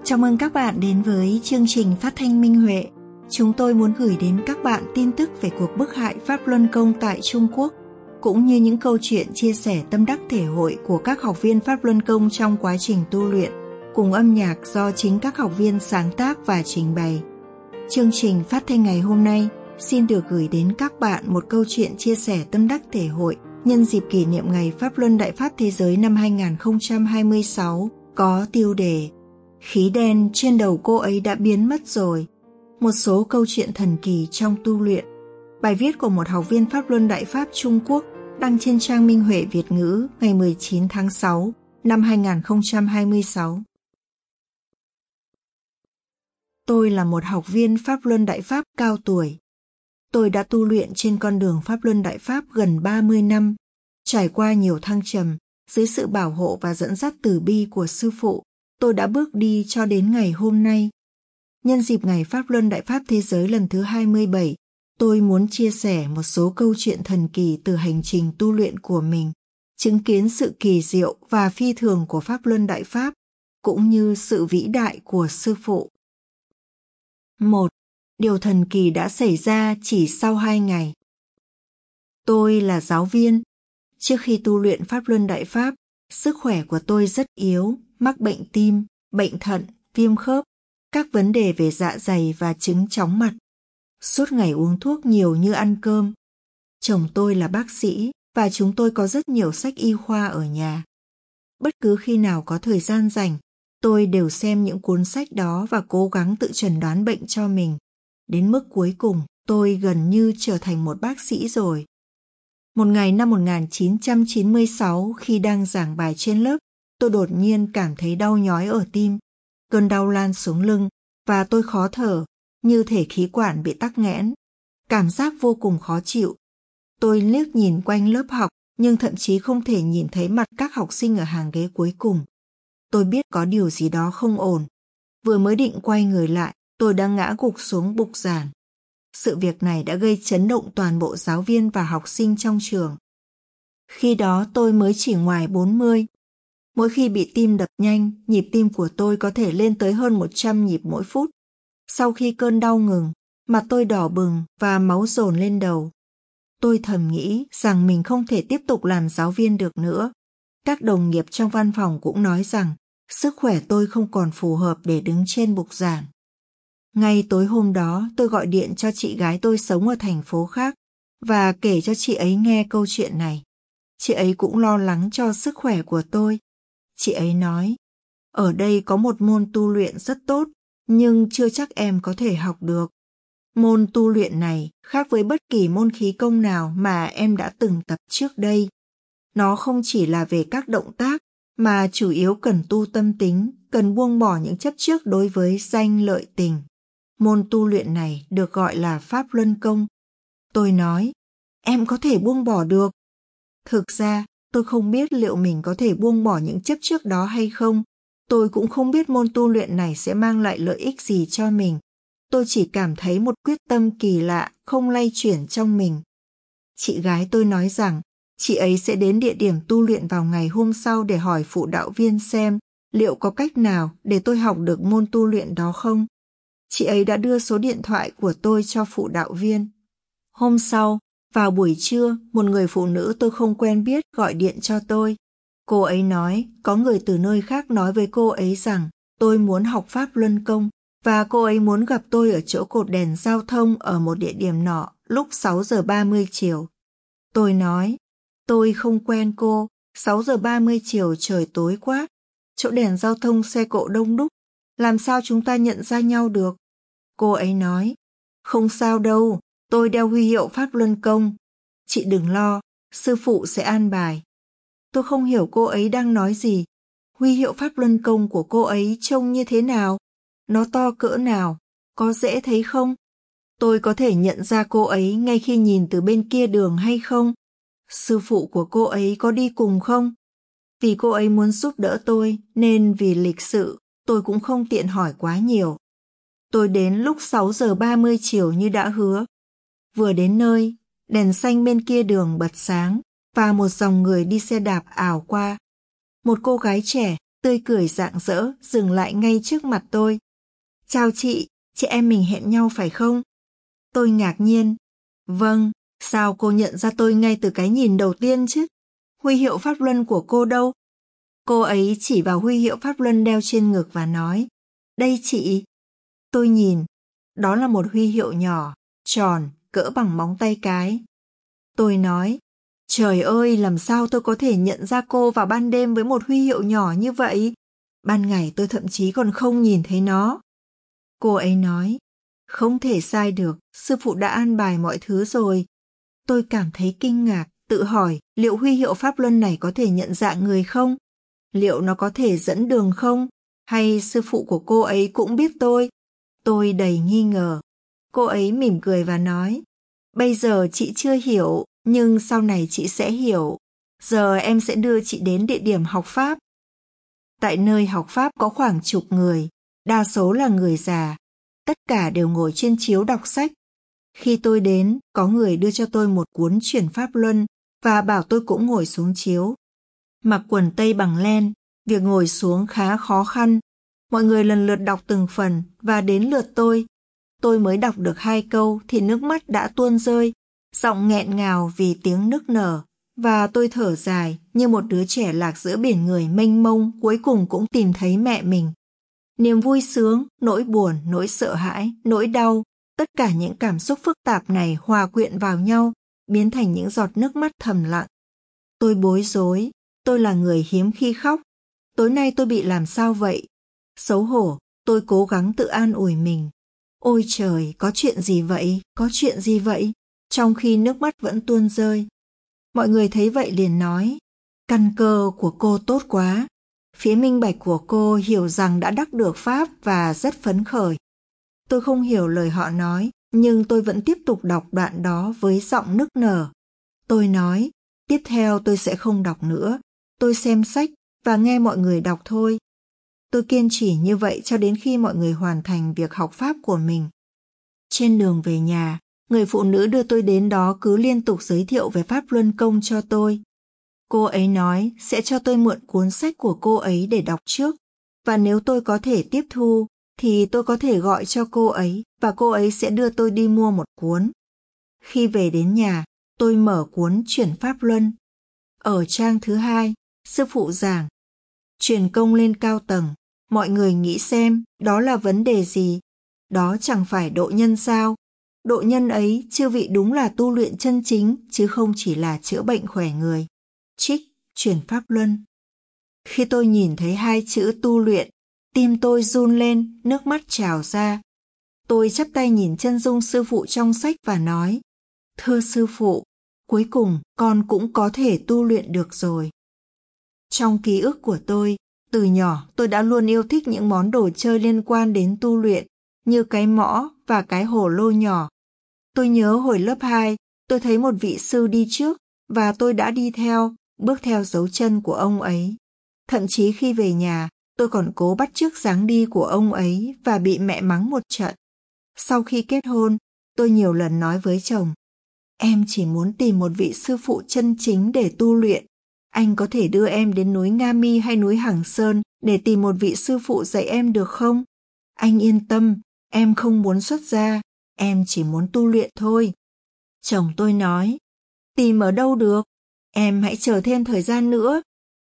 Chào mừng các bạn đến với chương trình phát thanh Minh Huệ. Chúng tôi muốn gửi đến các bạn tin tức về cuộc bức hại Pháp Luân Công tại Trung Quốc, cũng như những câu chuyện chia sẻ tâm đắc thể hội của các học viên Pháp Luân Công trong quá trình tu luyện, cùng âm nhạc do chính các học viên sáng tác và trình bày. Chương trình phát thanh ngày hôm nay xin được gửi đến các bạn một câu chuyện chia sẻ tâm đắc thể hội nhân dịp kỷ niệm Ngày Pháp Luân Đại Pháp Thế Giới năm 2026 có tiêu đề Khí đen trên đầu cô ấy đã biến mất rồi. Một số câu chuyện thần kỳ trong tu luyện. Bài viết của một học viên Pháp Luân Đại Pháp Trung Quốc đăng trên trang Minh Huệ Việt ngữ ngày 19 tháng 6 năm 2026. Tôi là một học viên Pháp Luân Đại Pháp cao tuổi. Tôi đã tu luyện trên con đường Pháp Luân Đại Pháp gần 30 năm, trải qua nhiều thăng trầm, dưới sự bảo hộ và dẫn dắt từ bi của sư phụ. Tôi đã bước đi cho đến ngày hôm nay. Nhân dịp Ngày Pháp Luân Đại Pháp Thế Giới lần thứ 27, tôi muốn chia sẻ một số câu chuyện thần kỳ từ hành trình tu luyện của mình, chứng kiến sự kỳ diệu và phi thường của Pháp Luân Đại Pháp, cũng như sự vĩ đại của sư phụ. 1. Điều thần kỳ đã xảy ra chỉ sau 2 ngày. Tôi là giáo viên. Trước khi tu luyện Pháp Luân Đại Pháp, sức khỏe của tôi rất yếu, mắc bệnh tim, bệnh thận, viêm khớp, các vấn đề về dạ dày và chứng chóng mặt. Suốt ngày uống thuốc nhiều như ăn cơm. Chồng tôi là bác sĩ và chúng tôi có rất nhiều sách y khoa ở nhà. Bất cứ khi nào có thời gian rảnh, tôi đều xem những cuốn sách đó và cố gắng tự chẩn đoán bệnh cho mình. Đến mức cuối cùng, tôi gần như trở thành một bác sĩ rồi. Một ngày năm 1996, khi đang giảng bài trên lớp, tôi đột nhiên cảm thấy đau nhói ở tim. Cơn đau lan xuống lưng và tôi khó thở, như thể khí quản bị tắc nghẽn. Cảm giác vô cùng khó chịu. Tôi liếc nhìn quanh lớp học, nhưng thậm chí không thể nhìn thấy mặt các học sinh ở hàng ghế cuối cùng. Tôi biết có điều gì đó không ổn. Vừa mới định quay người lại, tôi đã ngã gục xuống bục giảng. Sự việc này đã gây chấn động toàn bộ giáo viên và học sinh trong trường. Khi đó tôi mới chỉ ngoài 40. Mỗi khi bị tim đập nhanh, nhịp tim của tôi có thể lên tới hơn 100 nhịp mỗi phút. Sau khi cơn đau ngừng, mặt tôi đỏ bừng và máu dồn lên đầu. Tôi thầm nghĩ rằng mình không thể tiếp tục làm giáo viên được nữa. Các đồng nghiệp trong văn phòng cũng nói rằng sức khỏe tôi không còn phù hợp để đứng trên bục giảng. Ngay tối hôm đó, tôi gọi điện cho chị gái tôi sống ở thành phố khác và kể cho chị ấy nghe câu chuyện này. Chị ấy cũng lo lắng cho sức khỏe của tôi. Chị ấy nói, ở đây có một môn tu luyện rất tốt, nhưng chưa chắc em có thể học được. Môn tu luyện này khác với bất kỳ môn khí công nào mà em đã từng tập trước đây. Nó không chỉ là về các động tác, mà chủ yếu cần tu tâm tính, cần buông bỏ những chấp trước đối với danh lợi tình. Môn tu luyện này được gọi là Pháp Luân Công. Tôi nói, em có thể buông bỏ được. Thực ra, tôi không biết liệu mình có thể buông bỏ những chấp trước đó hay không. Tôi cũng không biết môn tu luyện này sẽ mang lại lợi ích gì cho mình. Tôi chỉ cảm thấy một quyết tâm kỳ lạ không lay chuyển trong mình. Chị gái tôi nói rằng chị ấy sẽ đến địa điểm tu luyện vào ngày hôm sau để hỏi phụ đạo viên xem liệu có cách nào để tôi học được môn tu luyện đó không. Chị ấy đã đưa số điện thoại của tôi cho phụ đạo viên. Hôm sau, vào buổi trưa, một người phụ nữ tôi không quen biết gọi điện cho tôi. Cô ấy nói có người từ nơi khác nói với cô ấy rằng tôi muốn học Pháp Luân Công và cô ấy muốn gặp tôi ở chỗ cột đèn giao thông ở một địa điểm nọ lúc 6 giờ 30 chiều. Tôi nói, tôi không quen cô, 6 giờ 30 chiều trời tối quá, chỗ đèn giao thông xe cộ đông đúc, làm sao chúng ta nhận ra nhau được? Cô ấy nói, không sao đâu, tôi đeo huy hiệu Pháp Luân Công. Chị đừng lo, sư phụ sẽ an bài. Tôi không hiểu cô ấy đang nói gì. Huy hiệu Pháp Luân Công của cô ấy trông như thế nào? Nó to cỡ nào? Có dễ thấy không? Tôi có thể nhận ra cô ấy ngay khi nhìn từ bên kia đường hay không? Sư phụ của cô ấy có đi cùng không? Vì cô ấy muốn giúp đỡ tôi, nên vì lịch sự, tôi cũng không tiện hỏi quá nhiều. Tôi đến lúc 6 giờ 30 chiều như đã hứa. Vừa đến nơi, đèn xanh bên kia đường bật sáng và một dòng người đi xe đạp ào qua. Một cô gái trẻ, tươi cười rạng rỡ, dừng lại ngay trước mặt tôi. Chào chị em mình hẹn nhau phải không? Tôi ngạc nhiên. Vâng, sao cô nhận ra tôi ngay từ cái nhìn đầu tiên chứ? Huy hiệu pháp luân của cô đâu? Cô ấy chỉ vào huy hiệu pháp luân đeo trên ngực và nói, đây chị. Tôi nhìn, đó là một huy hiệu nhỏ, tròn, cỡ bằng móng tay cái. Tôi nói, trời ơi, làm sao tôi có thể nhận ra cô vào ban đêm với một huy hiệu nhỏ như vậy? Ban ngày tôi thậm chí còn không nhìn thấy nó. Cô ấy nói, không thể sai được, sư phụ đã an bài mọi thứ rồi. Tôi cảm thấy kinh ngạc, tự hỏi liệu huy hiệu pháp luân này có thể nhận dạng người không? Liệu nó có thể dẫn đường không? Hay sư phụ của cô ấy cũng biết tôi? Tôi đầy nghi ngờ. Cô ấy mỉm cười và nói, bây giờ chị chưa hiểu, nhưng sau này chị sẽ hiểu. Giờ em sẽ đưa chị đến địa điểm học Pháp. Tại nơi học Pháp có khoảng chục người, đa số là người già. Tất cả đều ngồi trên chiếu đọc sách. Khi tôi đến, có người đưa cho tôi một cuốn chuyển Pháp Luân và bảo tôi cũng ngồi xuống chiếu. Mặc quần tây bằng len, việc ngồi xuống khá khó khăn. Mọi người lần lượt đọc từng phần và đến lượt tôi. Tôi mới đọc được 2 câu thì nước mắt đã tuôn rơi, giọng nghẹn ngào vì tiếng nức nở. Và tôi thở dài như một đứa trẻ lạc giữa biển người mênh mông cuối cùng cũng tìm thấy mẹ mình. Niềm vui sướng, nỗi buồn, nỗi sợ hãi, nỗi đau, tất cả những cảm xúc phức tạp này hòa quyện vào nhau, biến thành những giọt nước mắt thầm lặng. Tôi bối rối, tôi là người hiếm khi khóc. Tối nay tôi bị làm sao vậy? Xấu hổ, tôi cố gắng tự an ủi mình. Ôi trời, có chuyện gì vậy? Có chuyện gì vậy? Trong khi nước mắt vẫn tuôn rơi. Mọi người thấy vậy liền nói, căn cơ của cô tốt quá. Phía minh bạch của cô hiểu rằng đã đắc được Pháp và rất phấn khởi. Tôi không hiểu lời họ nói, nhưng tôi vẫn tiếp tục đọc đoạn đó với giọng nức nở. Tôi nói, tiếp theo tôi sẽ không đọc nữa. Tôi xem sách và nghe mọi người đọc thôi. Tôi kiên trì như vậy cho đến khi mọi người hoàn thành việc học Pháp của mình. Trên đường về nhà, người phụ nữ đưa tôi đến đó cứ liên tục giới thiệu về Pháp Luân Công cho tôi. Cô ấy nói sẽ cho tôi mượn cuốn sách của cô ấy để đọc trước, và nếu tôi có thể tiếp thu, thì tôi có thể gọi cho cô ấy và cô ấy sẽ đưa tôi đi mua một cuốn. Khi về đến nhà, tôi mở cuốn Chuyển Pháp Luân. Ở trang thứ 2, sư phụ giảng, truyền công lên cao tầng, mọi người nghĩ xem đó là vấn đề gì? Đó chẳng phải độ nhân sao? Độ nhân ấy chư vị đúng là tu luyện chân chính chứ không chỉ là chữa bệnh khỏe người. Trích, Chuyển Pháp Luân. Khi tôi nhìn thấy 2 chữ tu luyện, tim tôi run lên, nước mắt trào ra. Tôi chắp tay nhìn chân dung sư phụ trong sách và nói, thưa sư phụ, cuối cùng con cũng có thể tu luyện được rồi. Trong ký ức của tôi, từ nhỏ tôi đã luôn yêu thích những món đồ chơi liên quan đến tu luyện, như cái mõ và cái hồ lô nhỏ. Tôi nhớ hồi lớp 2, tôi thấy một vị sư đi trước và tôi đã đi theo, bước theo dấu chân của ông ấy. Thậm chí khi về nhà, tôi còn cố bắt chước dáng đi của ông ấy và bị mẹ mắng một trận. Sau khi kết hôn, tôi nhiều lần nói với chồng, em chỉ muốn tìm một vị sư phụ chân chính để tu luyện. Anh có thể đưa em đến núi Nga Mi hay núi Hằng Sơn để tìm một vị sư phụ dạy em được không? Anh yên tâm, em không muốn xuất gia, em chỉ muốn tu luyện thôi. Chồng tôi nói, tìm ở đâu được? Em hãy chờ thêm thời gian nữa.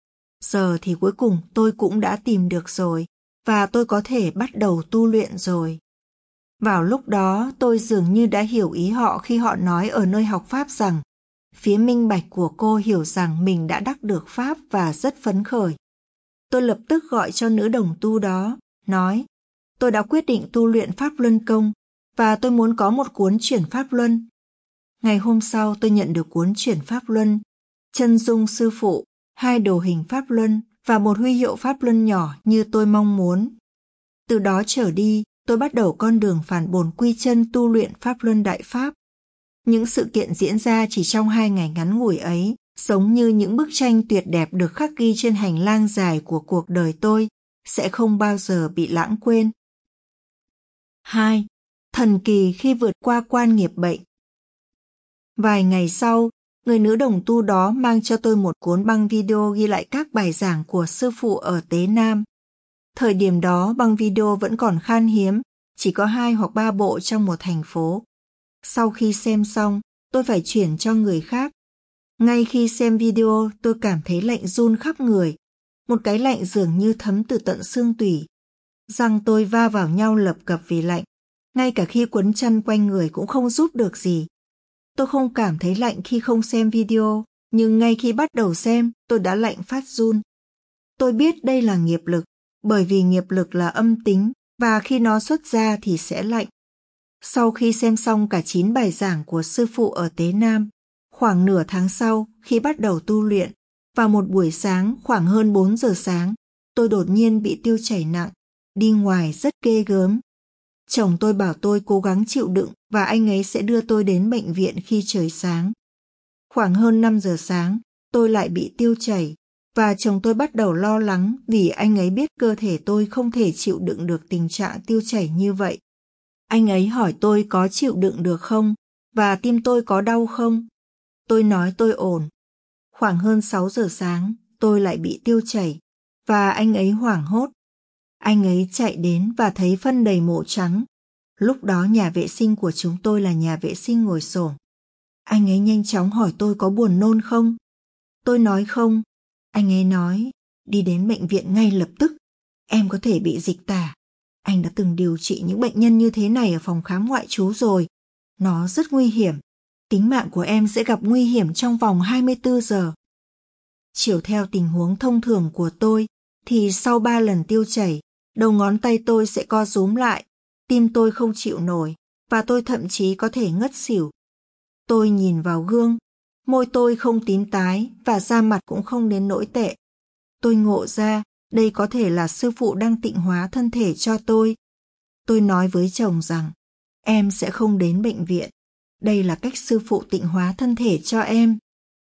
Giờ thì cuối cùng tôi cũng đã tìm được rồi, và tôi có thể bắt đầu tu luyện rồi. Vào lúc đó tôi dường như đã hiểu ý họ khi họ nói ở nơi học Pháp rằng phía minh bạch của cô hiểu rằng mình đã đắc được Pháp và rất phấn khởi. Tôi lập tức gọi cho nữ đồng tu đó, nói, tôi đã quyết định tu luyện Pháp Luân Công và tôi muốn có một cuốn chuyển Pháp Luân. Ngày hôm sau tôi nhận được cuốn chuyển Pháp Luân, chân dung sư phụ, 2 đồ hình Pháp Luân và một huy hiệu Pháp Luân nhỏ như tôi mong muốn. Từ đó trở đi, tôi bắt đầu con đường phản bổn quy chân tu luyện Pháp Luân Đại Pháp. Những sự kiện diễn ra chỉ trong 2 ngày ngắn ngủi ấy, giống như những bức tranh tuyệt đẹp được khắc ghi trên hành lang dài của cuộc đời tôi, sẽ không bao giờ bị lãng quên. 2. Thần kỳ khi vượt qua quan nghiệp bệnh. Vài ngày sau, người nữ đồng tu đó mang cho tôi một cuốn băng video ghi lại các bài giảng của sư phụ ở Tế Nam. Thời điểm đó băng video vẫn còn khan hiếm, chỉ có 2 hoặc 3 bộ trong một thành phố. Sau khi xem xong, tôi phải chuyển cho người khác. Ngay khi xem video, tôi cảm thấy lạnh run khắp người. Một cái lạnh dường như thấm từ tận xương tủy. Răng tôi va vào nhau lập cập vì lạnh. Ngay cả khi quấn chăn quanh người cũng không giúp được gì. Tôi không cảm thấy lạnh khi không xem video, nhưng ngay khi bắt đầu xem, tôi đã lạnh phát run. Tôi biết đây là nghiệp lực, bởi vì nghiệp lực là âm tính, và khi nó xuất ra thì sẽ lạnh. Sau khi xem xong cả 9 bài giảng của sư phụ ở Tế Nam, khoảng nửa tháng sau, khi bắt đầu tu luyện, vào một buổi sáng khoảng hơn 4 giờ sáng, tôi đột nhiên bị tiêu chảy nặng, đi ngoài rất ghê gớm. Chồng tôi bảo tôi cố gắng chịu đựng và anh ấy sẽ đưa tôi đến bệnh viện khi trời sáng. Khoảng hơn 5 giờ sáng, tôi lại bị tiêu chảy và chồng tôi bắt đầu lo lắng vì anh ấy biết cơ thể tôi không thể chịu đựng được tình trạng tiêu chảy như vậy. Anh ấy hỏi tôi có chịu đựng được không và tim tôi có đau không. Tôi nói tôi ổn. Khoảng hơn 6 giờ sáng, tôi lại bị tiêu chảy và anh ấy hoảng hốt. Anh ấy chạy đến và thấy phân đầy mổ trắng. Lúc đó nhà vệ sinh của chúng tôi là nhà vệ sinh ngồi xổm. Anh ấy nhanh chóng hỏi tôi có buồn nôn không. Tôi nói không. Anh ấy nói, đi đến bệnh viện ngay lập tức. Em có thể bị dịch tả. Anh đã từng điều trị những bệnh nhân như thế này ở phòng khám ngoại trú rồi. Nó rất nguy hiểm. Tính mạng của em sẽ gặp nguy hiểm trong vòng 24 giờ. Chiều theo tình huống thông thường của tôi, thì sau 3 lần tiêu chảy, đầu ngón tay tôi sẽ co rúm lại, tim tôi không chịu nổi, và tôi thậm chí có thể ngất xỉu. Tôi nhìn vào gương, môi tôi không tím tái và da mặt cũng không đến nỗi tệ. Tôi ngộ ra, đây có thể là sư phụ đang tịnh hóa thân thể cho tôi. Tôi nói với chồng rằng, em sẽ không đến bệnh viện. Đây là cách sư phụ tịnh hóa thân thể cho em.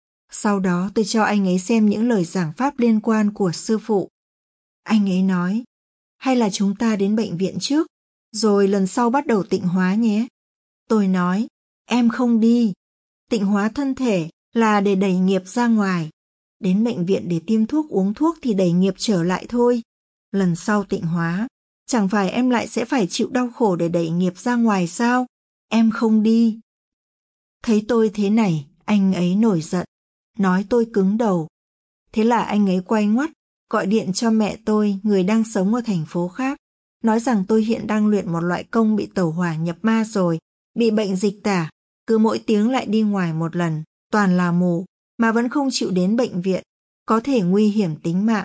Sau đó tôi cho anh ấy xem những lời giảng pháp liên quan của sư phụ. Anh ấy nói, hay là chúng ta đến bệnh viện trước, rồi lần sau bắt đầu tịnh hóa nhé. Tôi nói, em không đi. Tịnh hóa thân thể là để đẩy nghiệp ra ngoài. Đến bệnh viện để tiêm thuốc uống thuốc thì đẩy nghiệp trở lại thôi. Lần sau tịnh hóa, chẳng phải em lại sẽ phải chịu đau khổ để đẩy nghiệp ra ngoài sao? Em không đi. Thấy tôi thế này, anh ấy nổi giận, nói tôi cứng đầu. Thế là anh ấy quay ngoắt, gọi điện cho mẹ tôi, người đang sống ở thành phố khác, nói rằng tôi hiện đang luyện một loại công bị tẩu hỏa nhập ma rồi, bị bệnh dịch tả, cứ mỗi tiếng lại đi ngoài một lần, toàn là mù, mà vẫn không chịu đến bệnh viện, có thể nguy hiểm tính mạng.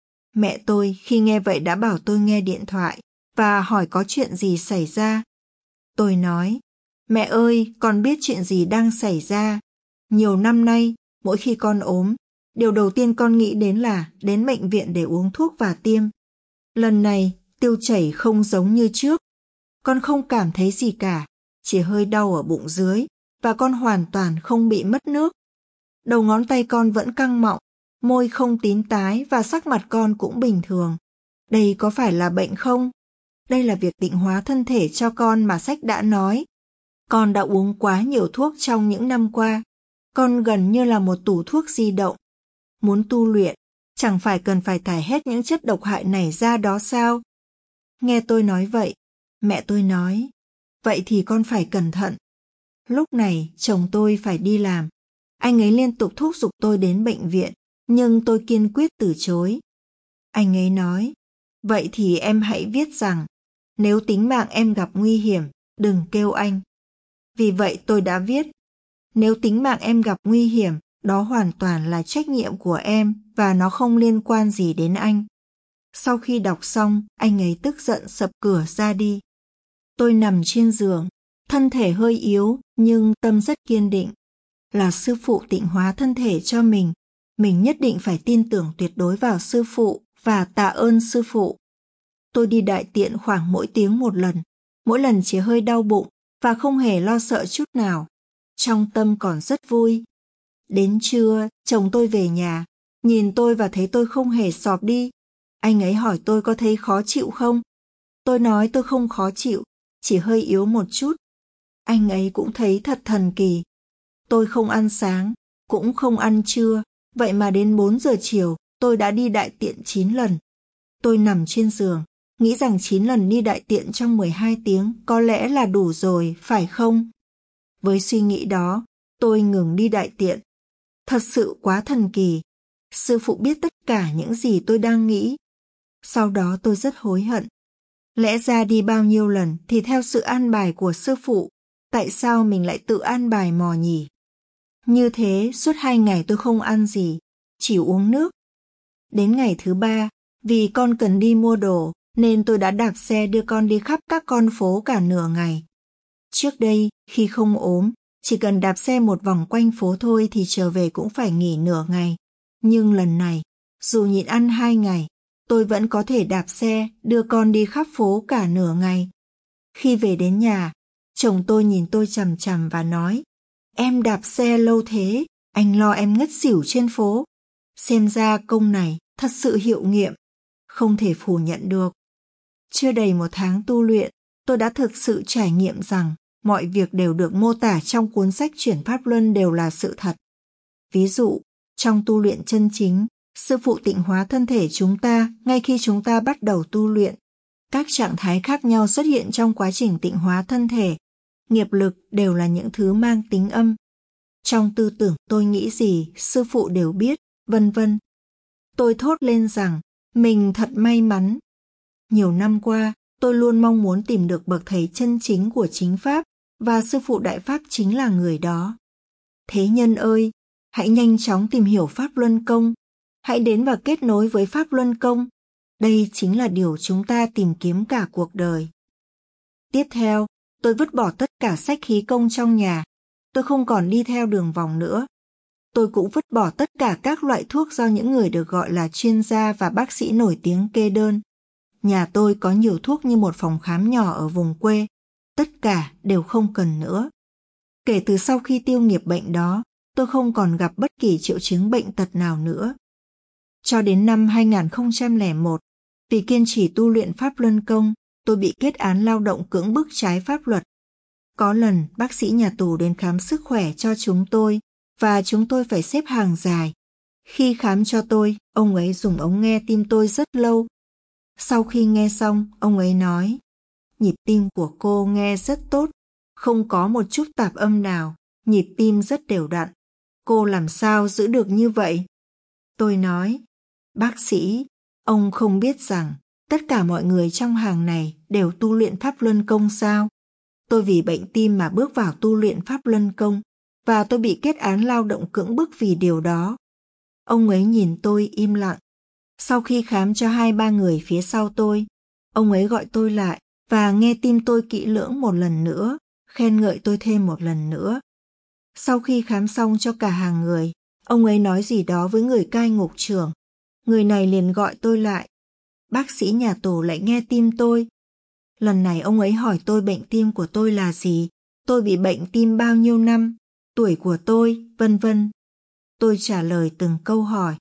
Mẹ tôi khi nghe vậy đã bảo tôi nghe điện thoại và hỏi có chuyện gì xảy ra. Tôi nói, mẹ ơi, con biết chuyện gì đang xảy ra. Nhiều năm nay, mỗi khi con ốm, điều đầu tiên con nghĩ đến là đến bệnh viện để uống thuốc và tiêm. Lần này, tiêu chảy không giống như trước. Con không cảm thấy gì cả, chỉ hơi đau ở bụng dưới và con hoàn toàn không bị mất nước. Đầu ngón tay con vẫn căng mọng, môi không tím tái và sắc mặt con cũng bình thường. Đây có phải là bệnh không? Đây là việc tịnh hóa thân thể cho con mà sách đã nói. Con đã uống quá nhiều thuốc trong những năm qua. Con gần như là một tủ thuốc di động. Muốn tu luyện, chẳng phải cần phải thải hết những chất độc hại này ra đó sao? Nghe tôi nói vậy, mẹ tôi nói, vậy thì con phải cẩn thận. Lúc này chồng tôi phải đi làm. Anh ấy liên tục thúc giục tôi đến bệnh viện, nhưng tôi kiên quyết từ chối. Anh ấy nói, vậy thì em hãy viết rằng, nếu tính mạng em gặp nguy hiểm, đừng kêu anh. Vì vậy tôi đã viết, nếu tính mạng em gặp nguy hiểm, đó hoàn toàn là trách nhiệm của em và nó không liên quan gì đến anh. Sau khi đọc xong, anh ấy tức giận sập cửa ra đi. Tôi nằm trên giường, thân thể hơi yếu nhưng tâm rất kiên định. Là sư phụ tịnh hóa thân thể cho mình nhất định phải tin tưởng tuyệt đối vào sư phụ và tạ ơn sư phụ. Tôi đi đại tiện khoảng mỗi tiếng một lần, mỗi lần chỉ hơi đau bụng và không hề lo sợ chút nào. Trong tâm còn rất vui. Đến trưa, chồng tôi về nhà, nhìn tôi và thấy tôi không hề xọp đi. Anh ấy hỏi tôi có thấy khó chịu không? Tôi nói tôi không khó chịu, chỉ hơi yếu một chút. Anh ấy cũng thấy thật thần kỳ. Tôi không ăn sáng, cũng không ăn trưa, vậy mà đến 4 giờ chiều tôi đã đi đại tiện 9 lần. Tôi nằm trên giường, nghĩ rằng 9 lần đi đại tiện trong 12 tiếng có lẽ là đủ rồi, phải không? Với suy nghĩ đó, tôi ngừng đi đại tiện. Thật sự quá thần kỳ. Sư phụ biết tất cả những gì tôi đang nghĩ. Sau đó tôi rất hối hận. Lẽ ra đi bao nhiêu lần thì theo sự an bài của sư phụ, tại sao mình lại tự an bài mò nhỉ? Như thế suốt 2 ngày tôi không ăn gì, chỉ uống nước. Đến ngày thứ 3, vì con cần đi mua đồ, nên tôi đã đạp xe đưa con đi khắp các con phố cả nửa ngày. Trước đây, khi không ốm, chỉ cần đạp xe một vòng quanh phố thôi thì trở về cũng phải nghỉ nửa ngày. Nhưng lần này, dù nhịn ăn 2 ngày, tôi vẫn có thể đạp xe đưa con đi khắp phố cả nửa ngày. Khi về đến nhà, chồng tôi nhìn tôi chằm chằm và nói, em đạp xe lâu thế, anh lo em ngất xỉu trên phố. Xem ra công này thật sự hiệu nghiệm, không thể phủ nhận được. Chưa đầy 1 tháng tu luyện, tôi đã thực sự trải nghiệm rằng mọi việc đều được mô tả trong cuốn sách Chuyển Pháp Luân đều là sự thật. Ví dụ, trong tu luyện chân chính, sư phụ tịnh hóa thân thể chúng ta ngay khi chúng ta bắt đầu tu luyện. Các trạng thái khác nhau xuất hiện trong quá trình tịnh hóa thân thể. Nghiệp lực đều là những thứ mang tính âm. Trong tư tưởng tôi nghĩ gì, sư phụ đều biết, vân vân. Tôi thốt lên rằng, mình thật may mắn. Nhiều năm qua, tôi luôn mong muốn tìm được bậc thầy chân chính của chính Pháp, và sư phụ Đại Pháp chính là người đó. Thế nhân ơi, hãy nhanh chóng tìm hiểu Pháp Luân Công. Hãy đến và kết nối với Pháp Luân Công. Đây chính là điều chúng ta tìm kiếm cả cuộc đời. Tiếp theo, tôi vứt bỏ tất cả sách khí công trong nhà. Tôi không còn đi theo đường vòng nữa. Tôi cũng vứt bỏ tất cả các loại thuốc do những người được gọi là chuyên gia và bác sĩ nổi tiếng kê đơn. Nhà tôi có nhiều thuốc như một phòng khám nhỏ ở vùng quê. Tất cả đều không cần nữa. Kể từ sau khi tiêu nghiệp bệnh đó, tôi không còn gặp bất kỳ triệu chứng bệnh tật nào nữa. Cho đến năm 2001, vì kiên trì tu luyện Pháp Luân Công, tôi bị kết án lao động cưỡng bức trái pháp luật. Có lần bác sĩ nhà tù đến khám sức khỏe cho chúng tôi, và chúng tôi phải xếp hàng dài. Khi khám cho tôi, ông ấy dùng ống nghe tim tôi rất lâu. Sau khi nghe xong, ông ấy nói, nhịp tim của cô nghe rất tốt, không có một chút tạp âm nào, nhịp tim rất đều đặn. Cô làm sao giữ được như vậy? Tôi nói, bác sĩ, ông không biết rằng tất cả mọi người trong hàng này đều tu luyện Pháp Luân Công sao? Tôi vì bệnh tim mà bước vào tu luyện Pháp Luân Công, và tôi bị kết án lao động cưỡng bức vì điều đó. Ông ấy nhìn tôi im lặng. Sau khi khám cho 2-3 người phía sau tôi, ông ấy gọi tôi lại và nghe tim tôi kỹ lưỡng một lần nữa, khen ngợi tôi thêm một lần nữa. Sau khi khám xong cho cả hàng người, ông ấy nói gì đó với người cai ngục trưởng. Người này liền gọi tôi lại. Bác sĩ nhà tù lại nghe tim tôi. Lần này ông ấy hỏi tôi bệnh tim của tôi là gì, tôi bị bệnh tim bao nhiêu năm, tuổi của tôi, vân vân. Tôi trả lời từng câu hỏi.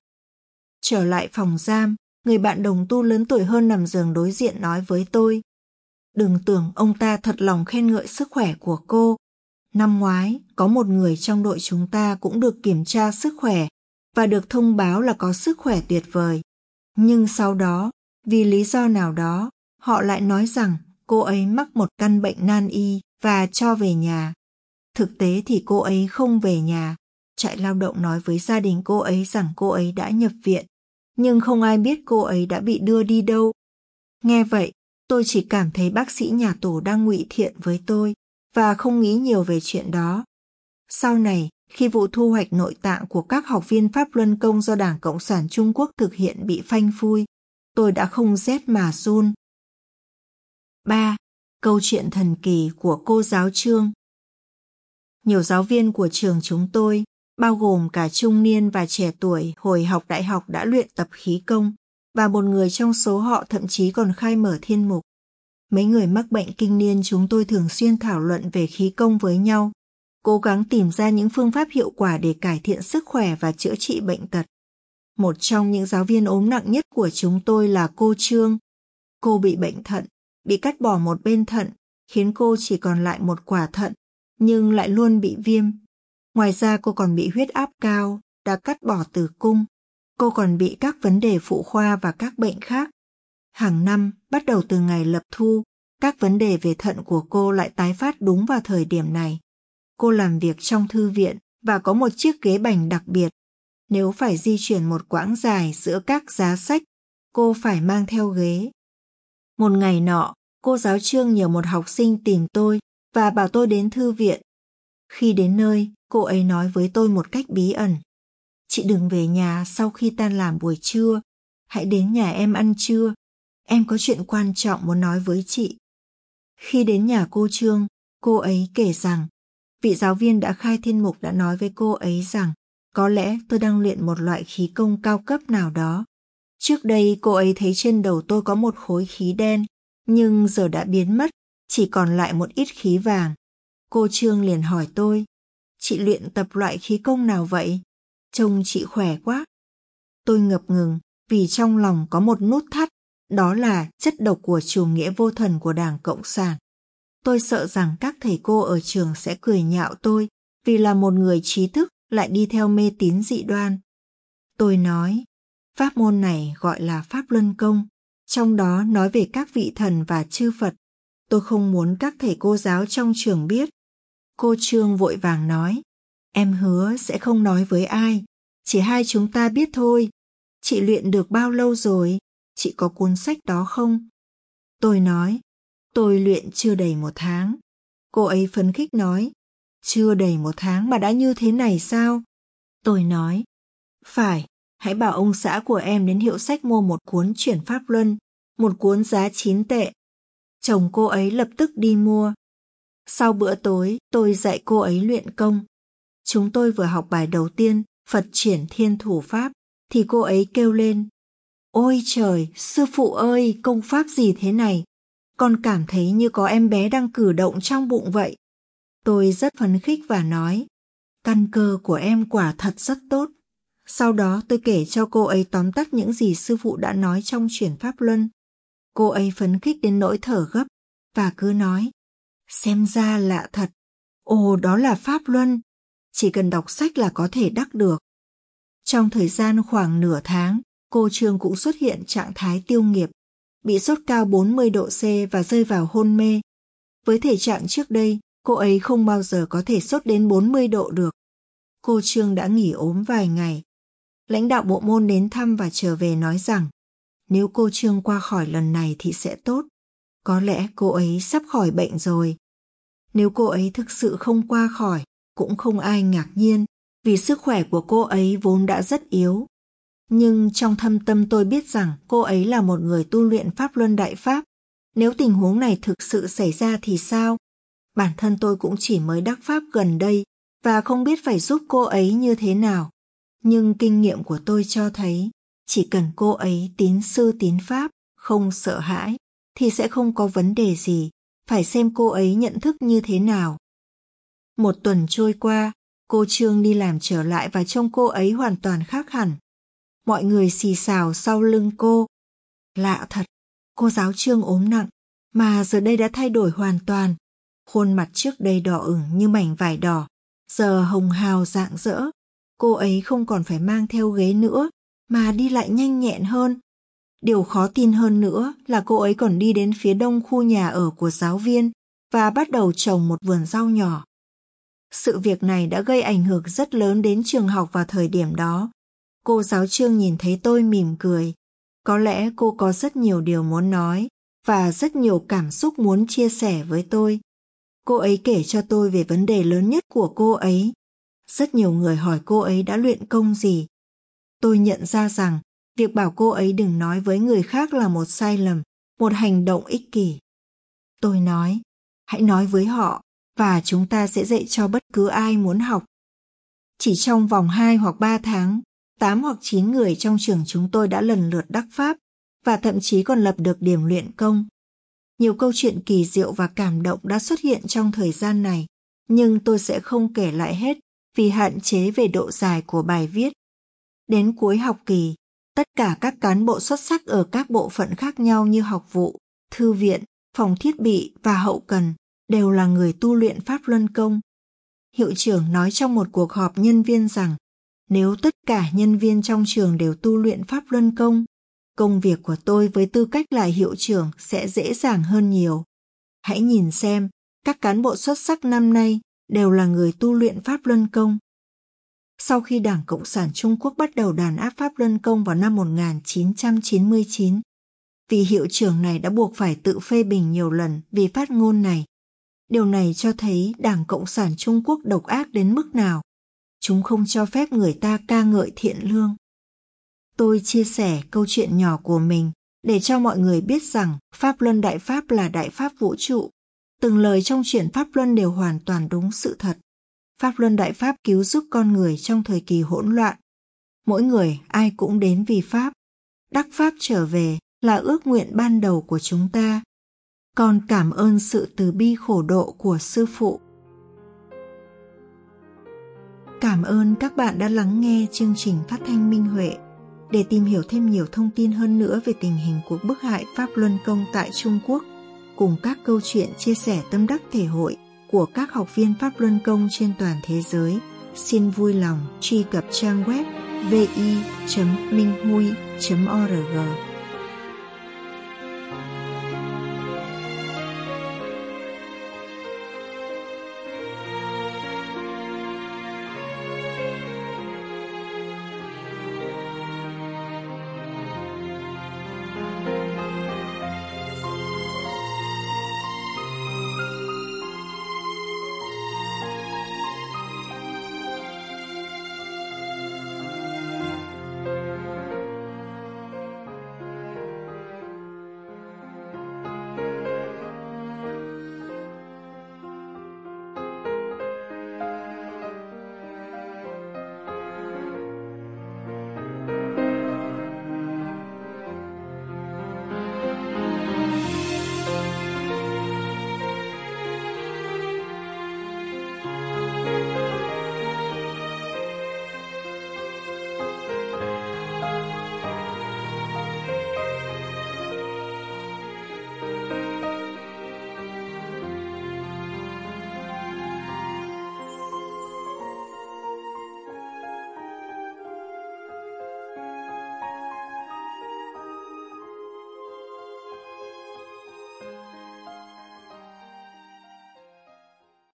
Trở lại phòng giam, người bạn đồng tu lớn tuổi hơn nằm giường đối diện nói với tôi. Đừng tưởng ông ta thật lòng khen ngợi sức khỏe của cô. Năm ngoái, có một người trong đội chúng ta cũng được kiểm tra sức khỏe và được thông báo là có sức khỏe tuyệt vời. Nhưng sau đó, vì lý do nào đó, họ lại nói rằng cô ấy mắc một căn bệnh nan y và cho về nhà. Thực tế thì cô ấy không về nhà. Trại lao động nói với gia đình cô ấy rằng cô ấy đã nhập viện, nhưng không ai biết cô ấy đã bị đưa đi đâu. Nghe vậy, tôi chỉ cảm thấy bác sĩ nhà tù đang ngụy thiện với tôi và không nghĩ nhiều về chuyện đó. Sau này, khi vụ thu hoạch nội tạng của các học viên Pháp Luân Công do Đảng Cộng sản Trung Quốc thực hiện bị phanh phui, tôi đã không rét mà run. 3. Câu chuyện thần kỳ của cô giáo Trương. Nhiều giáo viên của trường chúng tôi, bao gồm cả trung niên và trẻ tuổi hồi học đại học đã luyện tập khí công, và một người trong số họ thậm chí còn khai mở thiên mục. Mấy người mắc bệnh kinh niên chúng tôi thường xuyên thảo luận về khí công với nhau, cố gắng tìm ra những phương pháp hiệu quả để cải thiện sức khỏe và chữa trị bệnh tật. Một trong những giáo viên ốm nặng nhất của chúng tôi là cô Trương. Cô bị bệnh thận, bị cắt bỏ một bên thận, khiến cô chỉ còn lại một quả thận, nhưng lại luôn bị viêm. Ngoài ra cô còn bị huyết áp cao, đã cắt bỏ tử cung. Cô còn bị các vấn đề phụ khoa và các bệnh khác. Hàng năm, bắt đầu từ ngày lập thu, các vấn đề về thận của cô lại tái phát đúng vào thời điểm này. Cô làm việc trong thư viện và có một chiếc ghế bành đặc biệt. Nếu phải di chuyển một quãng dài giữa các giá sách, cô phải mang theo ghế. Một ngày nọ, cô giáo Trương nhờ một học sinh tìm tôi và bảo tôi đến thư viện. Khi đến nơi, cô ấy nói với tôi một cách bí ẩn. Chị đừng về nhà sau khi tan làm buổi trưa. Hãy đến nhà em ăn trưa. Em có chuyện quan trọng muốn nói với chị. Khi đến nhà cô Trương, cô ấy kể rằng vị giáo viên đã khai thiên mục đã nói với cô ấy rằng có lẽ tôi đang luyện một loại khí công cao cấp nào đó. Trước đây cô ấy thấy trên đầu tôi có một khối khí đen, nhưng giờ đã biến mất, chỉ còn lại một ít khí vàng. Cô Trương liền hỏi tôi, chị luyện tập loại khí công nào vậy? Trông chị khỏe quá. Tôi ngập ngừng vì trong lòng có một nút thắt, đó là chất độc của chủ nghĩa vô thần của Đảng Cộng sản. Tôi sợ rằng các thầy cô ở trường sẽ cười nhạo tôi vì là một người trí thức lại đi theo mê tín dị đoan. Tôi nói, pháp môn này gọi là Pháp Luân Công, trong đó nói về các vị thần và chư Phật. Tôi không muốn các thầy cô giáo trong trường biết. Cô Trương vội vàng nói, em hứa sẽ không nói với ai, chỉ hai chúng ta biết thôi. Chị luyện được bao lâu rồi? Chị có cuốn sách đó không? Tôi nói, tôi luyện chưa đầy 1 tháng. Cô ấy phấn khích nói, chưa đầy 1 tháng mà đã như thế này sao? Tôi nói, phải, hãy bảo ông xã của em đến hiệu sách mua một cuốn Chuyển Pháp Luân, một cuốn giá 9 tệ. Chồng cô ấy lập tức đi mua. Sau bữa tối, tôi dạy cô ấy luyện công. Chúng tôi vừa học bài đầu tiên, Phật Triển Thiên Thủ Pháp, thì cô ấy kêu lên, ôi trời, sư phụ ơi, công pháp gì thế này? Con cảm thấy như có em bé đang cử động trong bụng vậy. Tôi rất phấn khích và nói, căn cơ của em quả thật rất tốt. Sau đó tôi kể cho cô ấy tóm tắt những gì sư phụ đã nói trong Chuyển Pháp Luân. Cô ấy phấn khích đến nỗi thở gấp và cứ nói, xem ra lạ thật. Ồ, đó là Pháp Luân. Chỉ cần đọc sách là có thể đắc được. Trong thời gian khoảng nửa tháng, cô Trương cũng xuất hiện trạng thái tiêu nghiệp, bị sốt cao 40 độ C và rơi vào hôn mê. Với thể trạng trước đây, cô ấy không bao giờ có thể sốt đến 40 độ được. Cô Trương đã nghỉ ốm vài ngày. Lãnh đạo bộ môn đến thăm và trở về nói rằng, nếu cô Trương qua khỏi lần này thì sẽ tốt. Có lẽ cô ấy sắp khỏi bệnh rồi. Nếu cô ấy thực sự không qua khỏi, cũng không ai ngạc nhiên, vì sức khỏe của cô ấy vốn đã rất yếu. Nhưng trong thâm tâm tôi biết rằng cô ấy là một người tu luyện Pháp Luân Đại Pháp. Nếu tình huống này thực sự xảy ra thì sao? Bản thân tôi cũng chỉ mới đắc Pháp gần đây và không biết phải giúp cô ấy như thế nào. Nhưng kinh nghiệm của tôi cho thấy, chỉ cần cô ấy tín sư tín Pháp, không sợ hãi, thì sẽ không có vấn đề gì, phải xem cô ấy nhận thức như thế nào. 1 tuần trôi qua, cô Trương đi làm trở lại và trông cô ấy hoàn toàn khác hẳn. Mọi người xì xào sau lưng cô. Lạ thật, cô giáo Trương ốm nặng, mà giờ đây đã thay đổi hoàn toàn. Khuôn mặt trước đây đỏ ửng như mảnh vải đỏ, giờ hồng hào rạng rỡ. Cô ấy không còn phải mang theo ghế nữa, mà đi lại nhanh nhẹn hơn. Điều khó tin hơn nữa là cô ấy còn đi đến phía đông khu nhà ở của giáo viên và bắt đầu trồng một vườn rau nhỏ. Sự việc này đã gây ảnh hưởng rất lớn đến trường học vào thời điểm đó. Cô giáo Trương nhìn thấy tôi mỉm cười. Có lẽ cô có rất nhiều điều muốn nói và rất nhiều cảm xúc muốn chia sẻ với tôi. Cô ấy kể cho tôi về vấn đề lớn nhất của cô ấy. Rất nhiều người hỏi cô ấy đã luyện công gì. Tôi nhận ra rằng việc bảo cô ấy đừng nói với người khác là một sai lầm, một hành động ích kỷ. Tôi nói, hãy nói với họ và chúng ta sẽ dạy cho bất cứ ai muốn học. Chỉ trong vòng 2 hoặc 3 tháng, 8 hoặc 9 người trong trường chúng tôi đã lần lượt đắc Pháp và thậm chí còn lập được điểm luyện công. Nhiều câu chuyện kỳ diệu và cảm động đã xuất hiện trong thời gian này, nhưng tôi sẽ không kể lại hết vì hạn chế về độ dài của bài viết. Đến cuối học kỳ, tất cả các cán bộ xuất sắc ở các bộ phận khác nhau như học vụ, thư viện, phòng thiết bị và hậu cần đều là người tu luyện Pháp Luân Công. hiệu trưởng nói trong một cuộc họp nhân viên rằng nếu tất cả nhân viên trong trường đều tu luyện Pháp Luân Công, công việc của tôi với tư cách là hiệu trưởng sẽ dễ dàng hơn nhiều. Hãy nhìn xem, các cán bộ xuất sắc năm nay đều là người tu luyện Pháp Luân Công. Sau khi Đảng Cộng sản Trung Quốc bắt đầu đàn áp Pháp Luân Công vào năm 1999, vị hiệu trưởng này đã buộc phải tự phê bình nhiều lần vì phát ngôn này. Điều này cho thấy Đảng Cộng sản Trung Quốc độc ác đến mức nào. Chúng không cho phép người ta ca ngợi thiện lương. Tôi chia sẻ câu chuyện nhỏ của mình để cho mọi người biết rằng Pháp Luân Đại Pháp là Đại Pháp vũ trụ. Từng lời trong truyện Pháp Luân đều hoàn toàn đúng sự thật. Pháp Luân Đại Pháp cứu giúp con người trong thời kỳ hỗn loạn. Mỗi người ai cũng đến vì Pháp. Đắc Pháp trở về là ước nguyện ban đầu của chúng ta. Con cảm ơn sự từ bi khổ độ của Sư Phụ. Cảm ơn các bạn đã lắng nghe chương trình phát thanh Minh Huệ. Để tìm hiểu thêm nhiều thông tin hơn nữa về tình hình cuộc bức hại Pháp Luân Công tại Trung Quốc, cùng các câu chuyện chia sẻ tâm đắc thể hội của các học viên Pháp Luân Công trên toàn thế giới, xin vui lòng truy cập trang web vi.minhui.org.